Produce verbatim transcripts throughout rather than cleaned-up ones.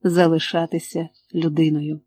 залишатися людиною.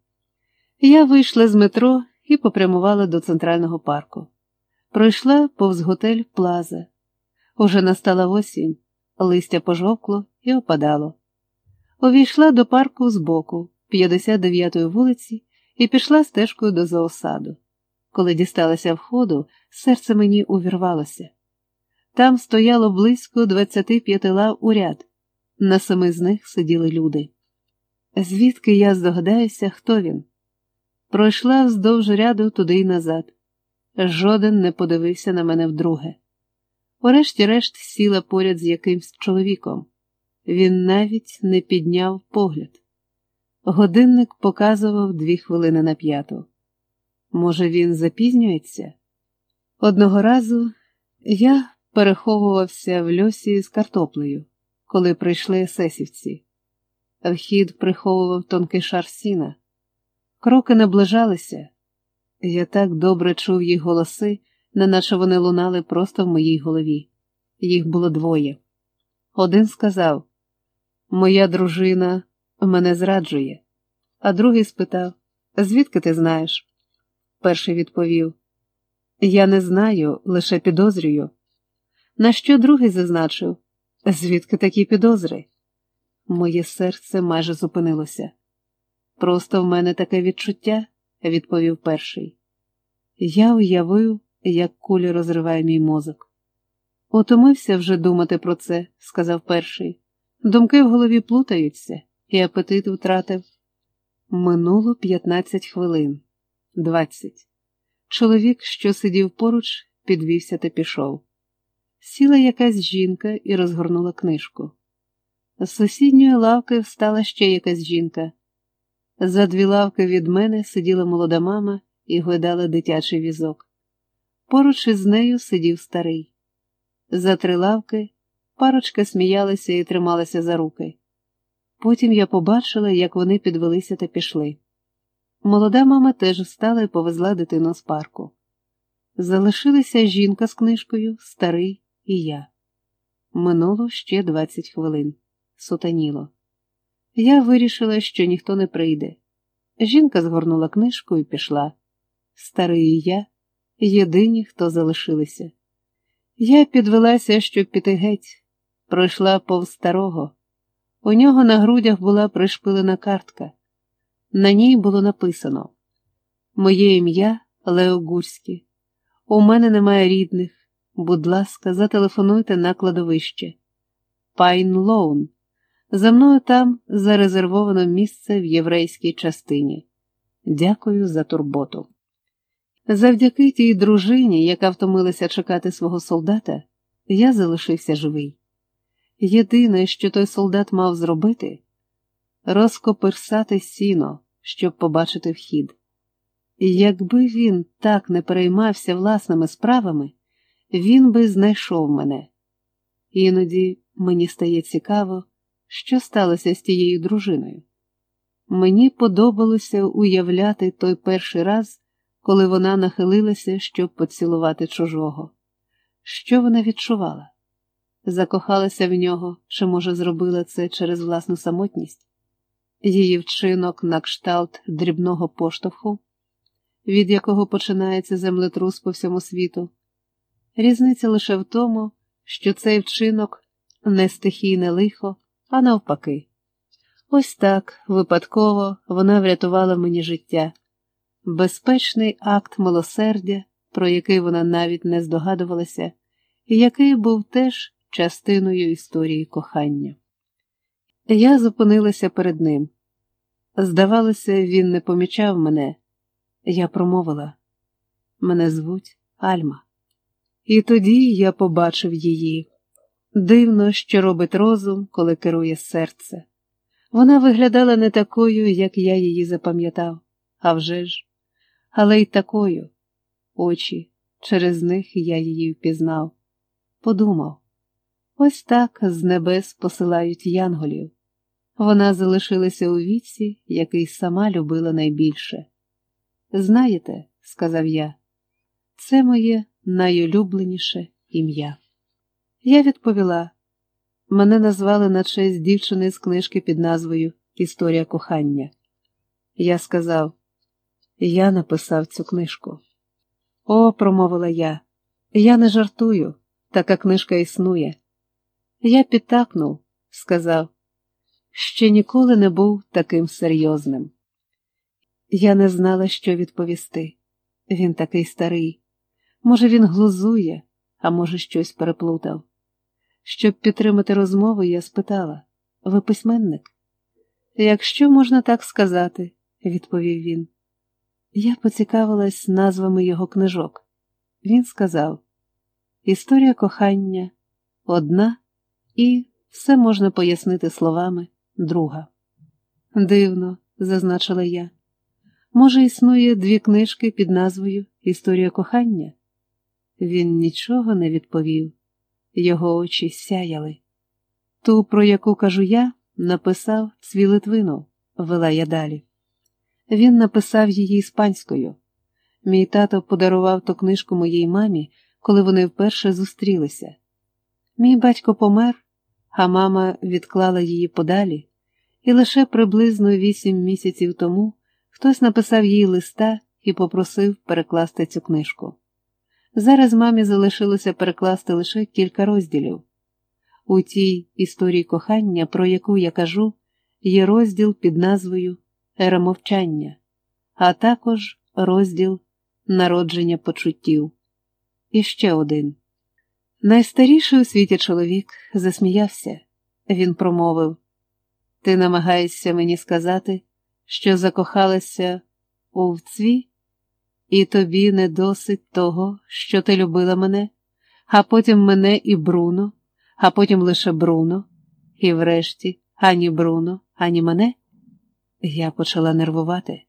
Я вийшла з метро і попрямувала до Центрального парку. Пройшла повз готель Плаза. Уже настала осінь, листя пожовкло і опадало. Увійшла до парку збоку, п'ятдесят дев'ятої вулиці, і пішла стежкою до зоосаду. Коли дісталася входу, серце мені увірвалося. Там стояло близько двадцяти п'яти лав у ряд. На семи з них сиділи люди. Звідки я здогадаюся, хто він? Пройшла вздовж ряду туди й назад. Жоден не подивився на мене вдруге. Урешті-решт сіла поряд з якимсь чоловіком. Він навіть не підняв погляд. Годинник показував дві хвилини на п'яту. Може, він запізнюється? Одного разу я переховувався в льосі з картоплею, коли прийшли есесівці. Вхід приховував тонкий шар сіна. Кроки наближалися. Я так добре чув їх голоси, неначе вони лунали просто в моїй голові. Їх було двоє. Один сказав: «Моя дружина мене зраджує». А другий спитав: «Звідки ти знаєш?» Перший відповів: «Я не знаю, лише підозрюю». На що другий зазначив: «Звідки такі підозри?» Моє серце майже зупинилося. «Просто в мене таке відчуття», – відповів перший. Я уявив, як куля розриває мій мозок. «Утомився вже думати про це», – сказав перший. «Думки в голові плутаються, і апетит втратив». Минуло п'ятнадцять хвилин. Двадцять. Чоловік, що сидів поруч, підвівся та пішов. Сіла якась жінка і розгорнула книжку. З сусідньої лавки встала ще якась жінка. За дві лавки від мене сиділа молода мама і гойдала дитячий візок. Поруч із нею сидів старий. За три лавки парочка сміялася і трималася за руки. Потім я побачила, як вони підвелися та пішли. Молода мама теж встала і повезла дитину з парку. Залишилися жінка з книжкою, старий і я. Минуло ще двадцять хвилин. Сутаніло. Я вирішила, що ніхто не прийде. Жінка згорнула книжку і пішла. Старий і я – єдині, хто залишилися. Я підвелася, щоб піти геть. Пройшла повз старого. У нього на грудях була пришпилена картка. На ній було написано: «Моє ім'я Лео Гурський. У мене немає рідних. Будь ласка, зателефонуйте на кладовище. Пайн Лоун. За мною там зарезервовано місце в єврейській частині. Дякую за турботу». Завдяки тій дружині, яка втомилася чекати свого солдата, я залишився живий. Єдине, що той солдат мав зробити – розкоперсати сіно, щоб побачити вхід. І якби він так не переймався власними справами, він би знайшов мене. Іноді мені стає цікаво, що сталося з тією дружиною. Мені подобалося уявляти той перший раз, коли вона нахилилася, щоб поцілувати чужого. Що вона відчувала? Закохалася в нього, чи, може, зробила це через власну самотність? Її вчинок на кшталт дрібного поштовху, від якого починається землетрус по всьому світу. Різниця лише в тому, що цей вчинок не стихійне лихо, а навпаки. Ось так, випадково, вона врятувала мені життя. Безпечний акт милосердя, про який вона навіть не здогадувалася, і який був теж частиною історії кохання. Я зупинилася перед ним. Здавалося, він не помічав мене. Я промовила: «Мене звуть Альма». І тоді я побачив її. Дивно, що робить розум, коли керує серце. Вона виглядала не такою, як я її запам'ятав, а вже ж, але й такою. Очі, через них я її впізнав. Подумав: ось так з небес посилають янголів. Вона залишилася у віці, який сама любила найбільше. «Знаєте, – сказав я, – це моє найулюбленіше ім'я». Я відповіла: «Мене назвали на честь дівчини з книжки під назвою «Історія кохання». Я сказав: «Я написав цю книжку». «О», – промовила я, – «я не жартую, така книжка існує». Я підтакнув, сказав: «Ще ніколи не був таким серйозним». Я не знала, що відповісти. Він такий старий. Може, він глузує, а може, щось переплутав. Щоб підтримати розмову, я спитала: «Ви письменник?» «Якщо можна так сказати», – відповів він. Я поцікавилась назвами його книжок. Він сказав: «Історія кохання – одна, і все можна пояснити словами друга». «Дивно», – зазначила я. «Може, існує дві книжки під назвою «Історія кохання»?» Він нічого не відповів. Його очі сяяли. «Ту, про яку кажу я, написав Цвій Литвинов», – вела я далі. Він написав її іспанською. Мій тато подарував ту книжку моїй мамі, коли вони вперше зустрілися. Мій батько помер, а мама відклала її подалі, і лише приблизно вісім місяців тому хтось написав їй листа і попросив перекласти цю книжку. Зараз мамі залишилося перекласти лише кілька розділів. У тій історії кохання, про яку я кажу, є розділ під назвою «Ера мовчання», а також розділ «Народження почуттів». І ще один. Найстаріший у світі чоловік засміявся. Він промовив: «Ти намагаєшся мені сказати, що закохалася у вцві? І тобі не досить того, що ти любила мене, а потім мене і Бруно, а потім лише Бруно, і врешті ані Бруно, ані мене?» Я почала нервувати.